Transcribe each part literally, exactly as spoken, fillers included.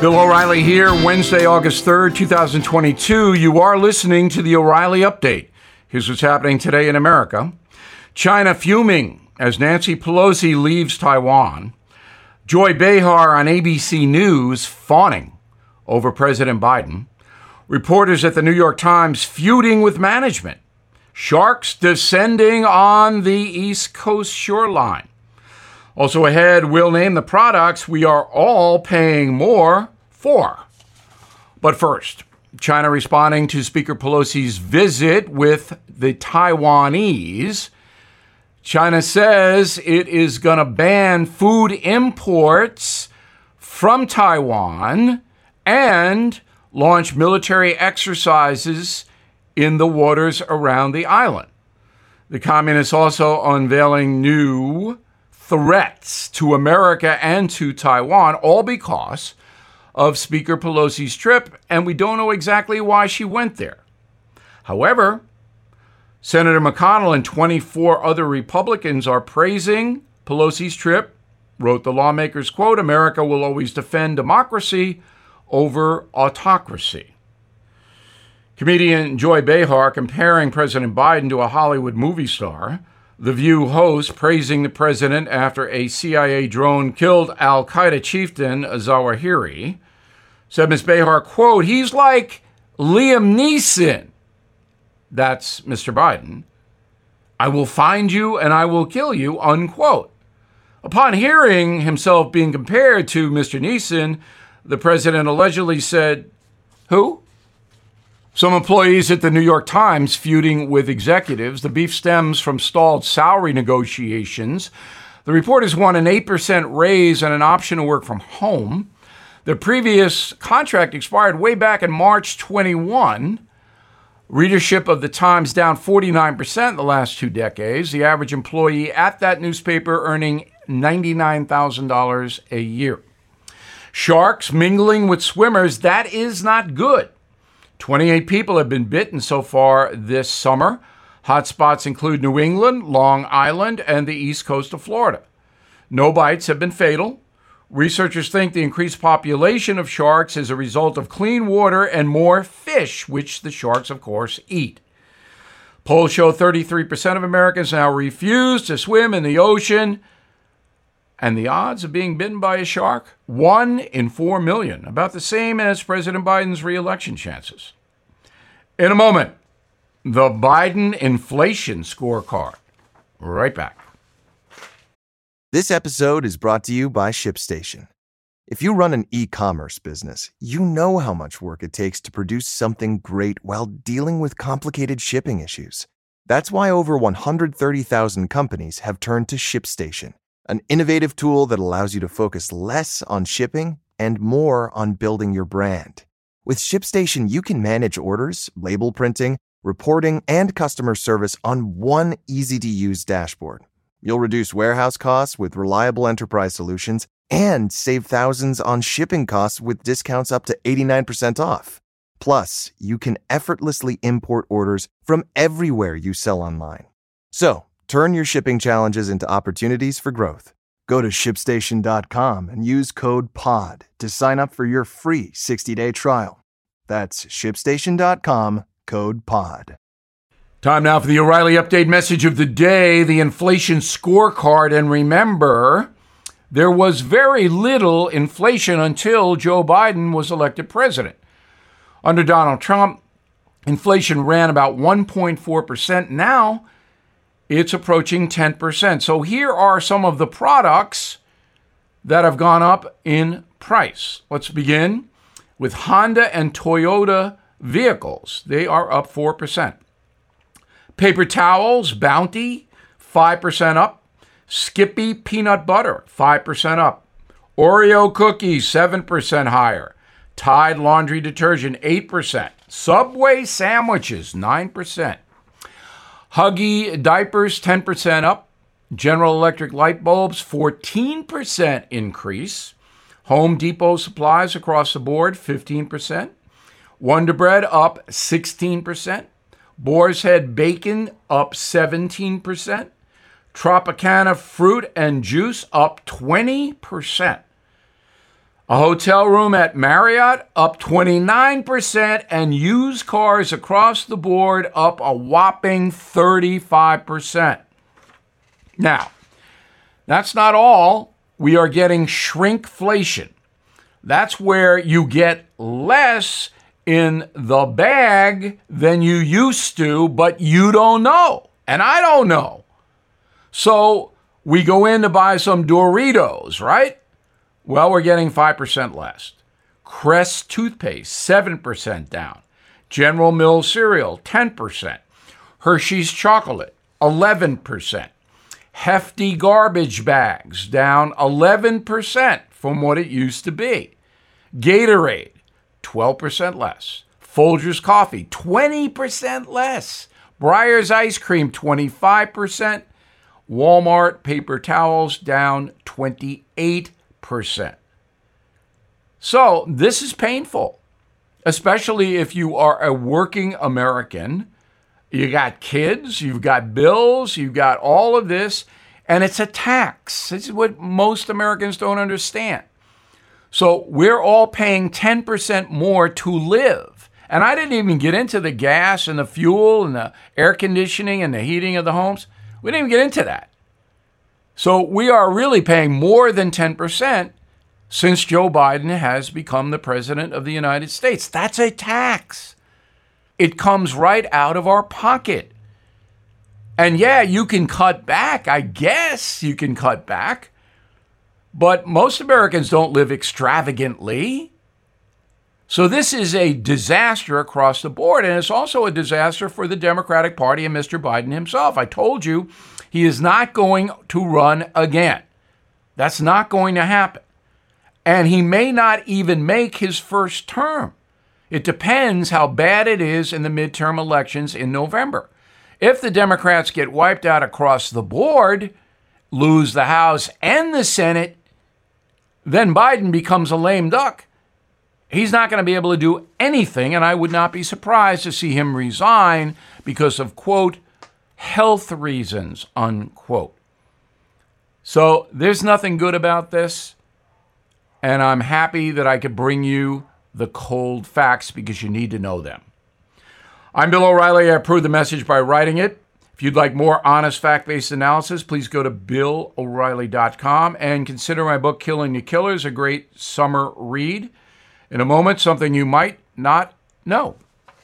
Bill O'Reilly here, Wednesday, August third, twenty twenty-two. You are listening to the O'Reilly Update. Here's what's happening today in America. China fuming as Nancy Pelosi leaves Taiwan. Joy Behar on A B C News fawning over President Biden. Reporters at the New York Times feuding with management. Sharks descending on the East Coast shoreline. Also ahead, we'll name the products we are all paying more for. But first, China responding to Speaker Pelosi's visit with the Taiwanese. China says it is going to ban food imports from Taiwan and launch military exercises in the waters around the island. The communists also unveiling new threats to America and to Taiwan, all because of Speaker Pelosi's trip, and we don't know exactly why she went there. However, Senator McConnell and twenty-four other Republicans are praising Pelosi's trip. Wrote the lawmakers, quote, "America will always defend democracy over autocracy." Comedian Joy Behar comparing President Biden to a Hollywood movie star. The View host praising the president after a C I A drone killed al-Qaeda chieftain Zawahiri. Said Miz Behar, quote, "He's like Liam Neeson." That's Mister Biden. "I will find you and I will kill you," unquote. Upon hearing himself being compared to Mister Neeson, the president allegedly said, "Who?" Some employees at the New York Times feuding with executives. The beef stems from stalled salary negotiations. The reporters won an eight percent raise and an option to work from home. The previous contract expired way back in March twenty-one. Readership of the Times down forty-nine percent in the last two decades. The average employee at that newspaper earning ninety-nine thousand dollars a year. Sharks mingling with swimmers. That is not good. twenty-eight people have been bitten so far this summer. Hotspots include New England, Long Island, and the east coast of Florida. No bites have been fatal. Researchers think the increased population of sharks is a result of clean water and more fish, which the sharks, of course, eat. Polls show thirty-three percent of Americans now refuse to swim in the ocean. And the odds of being bitten by a shark? One in four million, about the same as President Biden's re-election chances. In a moment, the Biden inflation scorecard. Right back. This episode is brought to you by ShipStation. If you run an e-commerce business, you know how much work it takes to produce something great while dealing with complicated shipping issues. That's why over one hundred thirty thousand companies have turned to ShipStation, an innovative tool that allows you to focus less on shipping and more on building your brand. With ShipStation, you can manage orders, label printing, reporting, and customer service on one easy-to-use dashboard. You'll reduce warehouse costs with reliable enterprise solutions and save thousands on shipping costs with discounts up to eighty-nine percent off. Plus, you can effortlessly import orders from everywhere you sell online. So, turn your shipping challenges into opportunities for growth. Go to ship station dot com and use code P O D to sign up for your free sixty-day trial. That's ship station dot com, code P O D. Time now for the O'Reilly Update message of the day, the inflation scorecard. And remember, there was very little inflation until Joe Biden was elected president. Under Donald Trump, inflation ran about one point four percent. Now, it's approaching ten percent. So here are some of the products that have gone up in price. Let's begin with Honda and Toyota vehicles. They are up four percent. Paper towels, Bounty, five percent up. Skippy peanut butter, five percent up. Oreo cookies, seven percent higher. Tide laundry detergent, eight percent. Subway sandwiches, nine percent. Huggy diapers, ten percent up. General Electric light bulbs, fourteen percent increase. Home Depot supplies across the board, fifteen percent. Wonder Bread up sixteen percent. Boar's Head bacon up seventeen percent. Tropicana fruit and juice up twenty percent. A hotel room at Marriott up twenty-nine percent, and used cars across the board up a whopping thirty-five percent. Now, that's not all. We are getting shrinkflation. That's where you get less in the bag than you used to, but you don't know. And I don't know. So we go in to buy some Doritos, right? Well, we're getting five percent less. Crest toothpaste, seven percent down. General Mills cereal, ten percent. Hershey's chocolate, eleven percent. Hefty garbage bags, down eleven percent from what it used to be. Gatorade, twelve percent less. Folgers coffee, twenty percent less. Breyer's ice cream, twenty-five percent. Walmart paper towels down twenty-eight percent. So this is painful, especially if you are a working American. You got kids, you've got bills, you've got all of this, and it's a tax. This is what most Americans don't understand. So we're all paying ten percent more to live. And I didn't even get into the gas and the fuel and the air conditioning and the heating of the homes. We didn't even get into that. So we are really paying more than ten percent since Joe Biden has become the president of the United States. That's a tax. It comes right out of our pocket. And yeah, you can cut back. I guess you can cut back. But most Americans don't live extravagantly. So this is a disaster across the board, and it's also a disaster for the Democratic Party and Mister Biden himself. I told you he is not going to run again. That's not going to happen. And he may not even make his first term. It depends how bad it is in the midterm elections in November. If the Democrats get wiped out across the board, lose the House and the Senate, then Biden becomes a lame duck. He's not going to be able to do anything, and I would not be surprised to see him resign because of, quote, health reasons, unquote. So there's nothing good about this, and I'm happy that I could bring you the cold facts because you need to know them. I'm Bill O'Reilly. I approve the message by writing it. If you'd like more honest, fact-based analysis, please go to bill o'reilly dot com and consider my book, Killing the Killers, a great summer read. In a moment, something you might not know.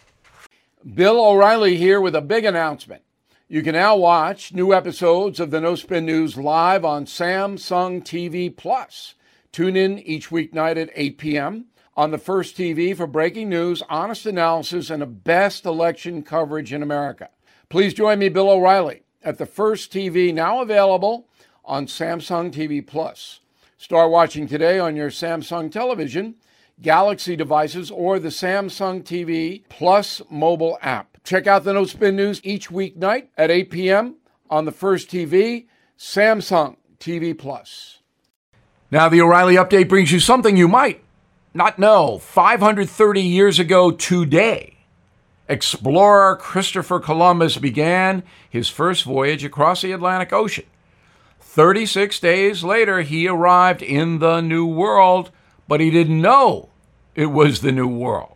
Bill O'Reilly here with a big announcement. You can now watch new episodes of the No Spin News live on Samsung T V Plus. Tune in each weeknight at eight p.m. on the First T V for breaking news, honest analysis, and the best election coverage in America. Please join me, Bill O'Reilly, at the First T V, now available on Samsung T V Plus. Start watching today on your Samsung television, Galaxy devices, or the Samsung T V Plus mobile app. Check out the No Spin News each weeknight at eight p.m. on the First T V, Samsung T V Plus. Now, the O'Reilly Update brings you something you might not know. five hundred thirty years ago today, explorer Christopher Columbus began his first voyage across the Atlantic Ocean. thirty-six days later, he arrived in the New World, but he didn't know it was the New World.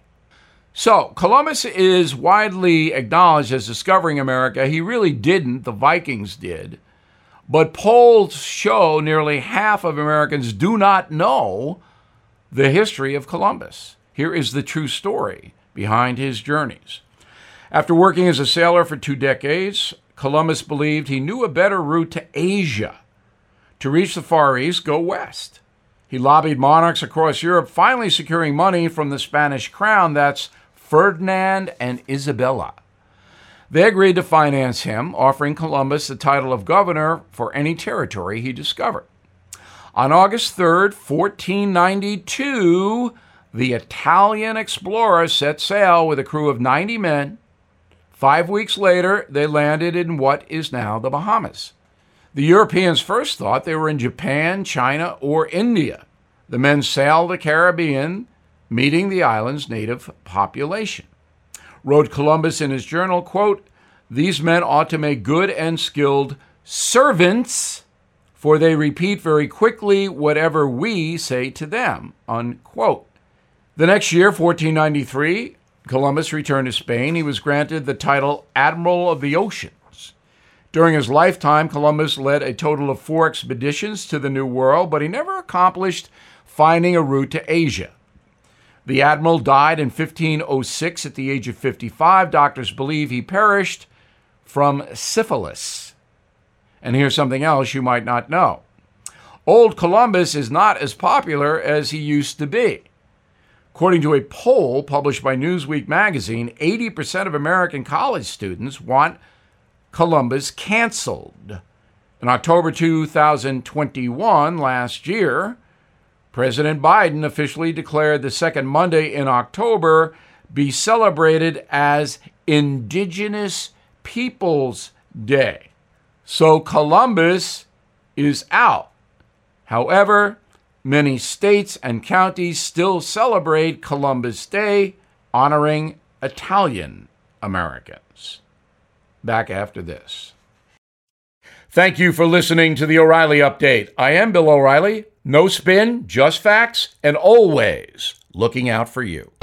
So Columbus is widely acknowledged as discovering America. He really didn't. The Vikings did. But polls show nearly half of Americans do not know the history of Columbus. Here is the true story behind his journeys. After working as a sailor for two decades, Columbus believed he knew a better route to Asia. To reach the Far East, go west. He lobbied monarchs across Europe, finally securing money from the Spanish crown. That's Ferdinand and Isabella. They agreed to finance him, offering Columbus the title of governor for any territory he discovered. On August third, fourteen ninety-two, the Italian explorer set sail with a crew of ninety men. Five weeks later, they landed in what is now the Bahamas. The Europeans first thought they were in Japan, China, or India. The men sailed the Caribbean, meeting the island's native population. Wrote Columbus in his journal, quote, "These men ought to make good and skilled servants for they repeat very quickly whatever we say to them," unquote. The next year, fourteen ninety-three, Columbus returned to Spain. He was granted the title Admiral of the Oceans. During his lifetime, Columbus led a total of four expeditions to the New World, but he never accomplished finding a route to Asia. The admiral died in fifteen oh six at the age of fifty-five. Doctors believe he perished from syphilis. And here's something else you might not know. Old Columbus is not as popular as he used to be. According to a poll published by Newsweek magazine, eighty percent of American college students want Columbus canceled. In October two thousand twenty-one, last year, President Biden officially declared the second Monday in October be celebrated as Indigenous Peoples Day. So Columbus is out. However, many states and counties still celebrate Columbus Day, honoring Italian Americans. Back after this. Thank you for listening to the O'Reilly Update. I am Bill O'Reilly. No spin, just facts, and always looking out for you.